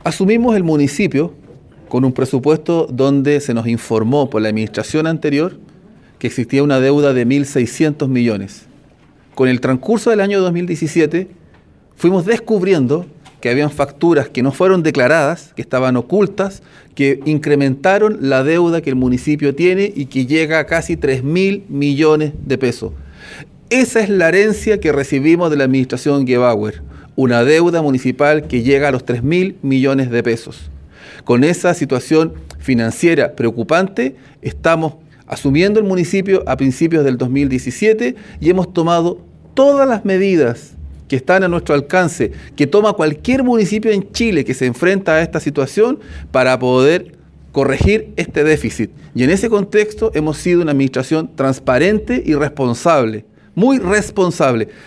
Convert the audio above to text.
Asumimos el municipio con un presupuesto donde se nos informó por la administración anterior que existía una deuda de 1.600 millones. Con el transcurso del año 2017 fuimos descubriendo que habían facturas que no fueron declaradas, que estaban ocultas, que incrementaron la deuda que el municipio tiene y que llega a casi 3.000 millones de pesos. Esa es la herencia que recibimos de la administración Gebauer, una deuda municipal que llega a los 3.000 millones de pesos. Con esa situación financiera preocupante, estamos asumiendo el municipio a principios del 2017 y hemos tomado todas las medidas que están a nuestro alcance, que toma cualquier municipio en Chile que se enfrenta a esta situación para poder corregir este déficit. Y en ese contexto hemos sido una administración transparente y responsable, muy responsable.